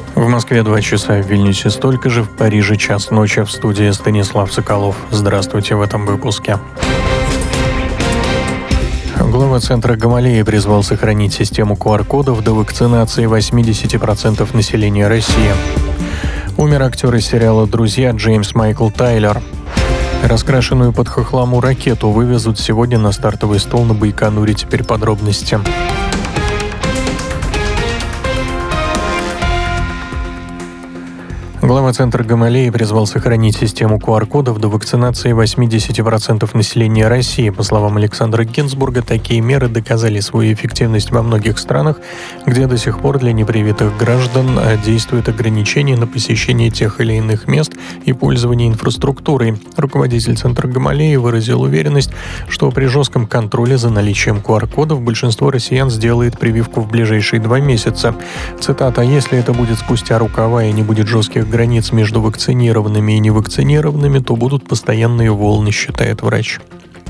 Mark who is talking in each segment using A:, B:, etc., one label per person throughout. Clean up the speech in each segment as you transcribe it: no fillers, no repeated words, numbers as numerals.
A: В Москве 2 часа, в Вильнюсе столько же, в Париже час ночи. В студии Станислав Соколов. Здравствуйте в этом выпуске. Глава Центра Гамалеи призвал сохранить систему QR-кодов до вакцинации 80% населения России. Умер актер из сериала «Друзья» Джеймс Майкл Тайлер. Раскрашенную под хохлому ракету вывезут сегодня на стартовый стол на Байконуре. Теперь подробности. Глава Центра Гамалеи призвал сохранить систему QR-кодов до вакцинации 80% населения России. По словам Александра Гинзбурга, такие меры доказали свою эффективность во многих странах, где до сих пор для непривитых граждан действуют ограничения на посещение тех или иных мест и пользование инфраструктурой. Руководитель Центра Гамалеи выразил уверенность, что при жестком контроле за наличием QR-кодов большинство россиян сделает прививку в ближайшие 2 месяца. Цитата: «Если это будет спустя рукава и не будет жестких границ между вакцинированными и невакцинированными, то будут постоянные волны», считает врач.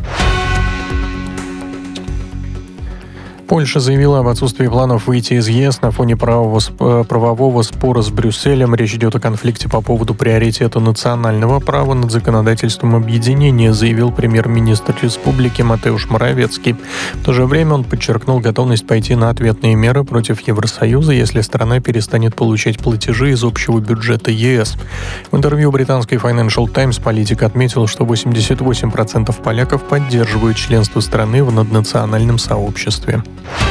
A: Польша заявила об отсутствии планов выйти из ЕС на фоне правового спора с Брюсселем. Речь идет о конфликте по поводу приоритета национального права над законодательством объединения, заявил премьер-министр республики Матеуш Моравецкий. В то же время он подчеркнул готовность пойти на ответные меры против Евросоюза, если страна перестанет получать платежи из общего бюджета ЕС. В интервью британской Financial Times политик отметил, что 88% поляков поддерживают членство страны в наднациональном сообществе.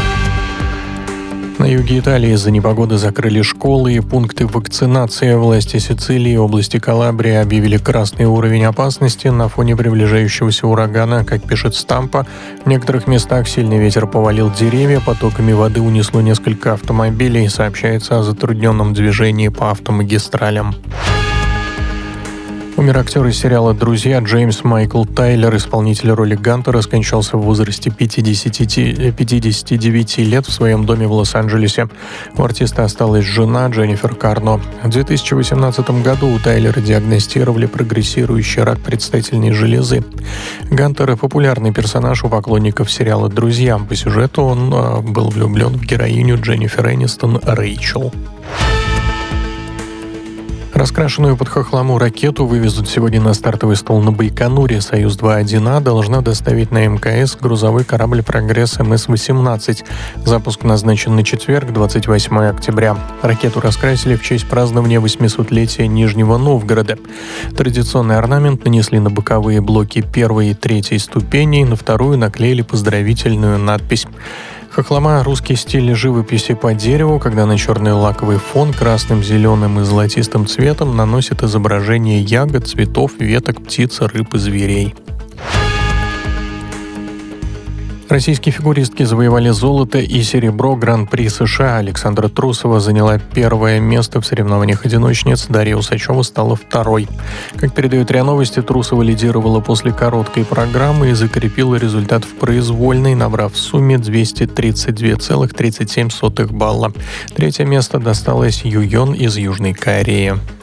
A: На юге Италии из-за непогоды закрыли школы и пункты вакцинации. Власти Сицилии и области Калабрии объявили красный уровень опасности на фоне приближающегося урагана. Как пишет Стампа, в некоторых местах сильный ветер повалил деревья, потоками воды унесло несколько автомобилей. Сообщается о затрудненном движении по автомагистралям. Умер актер из сериала «Друзья» Джеймс Майкл Тайлер. Исполнитель роли Гантера скончался в возрасте 59 лет в своем доме в Лос-Анджелесе. У артиста осталась жена Дженнифер Карно. В 2018 году у Тайлера диагностировали прогрессирующий рак предстательной железы. Гантер — популярный персонаж у поклонников сериала «Друзья». По сюжету он был влюблен в героиню Дженнифер Энистон Рэйчел. Раскрашенную под хохлому ракету вывезут сегодня на стартовый стол на Байконуре. «Союз-2-1А» должна доставить на МКС грузовой корабль «Прогресс МС-18». Запуск назначен на четверг, 28 октября. Ракету раскрасили в честь празднования 800-летия Нижнего Новгорода. Традиционный орнамент нанесли на боковые блоки 1 и 3 ступеней, на вторую наклеили поздравительную надпись. Хохлома — русский стиль живописи по дереву, когда на черный лаковый фон красным, зеленым и золотистым цветом наносят изображения ягод, цветов, веток, птиц, рыб и зверей. Российские фигуристки завоевали золото и серебро Гран-при США. Александра Трусова заняла 1 место в соревнованиях одиночниц, Дарья Усачева стала 2-й. Как передает РИА Новости, Трусова лидировала после короткой программы и закрепила результат в произвольной, набрав в сумме 232,37 балла. 3-е место досталось Юйон из Южной Кореи.